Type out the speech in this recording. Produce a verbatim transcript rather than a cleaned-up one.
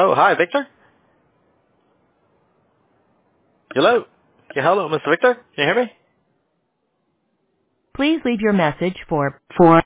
Oh, hi, Victor? Hello? Yeah, hello, Mister Victor? Can you hear me? Please leave your message for four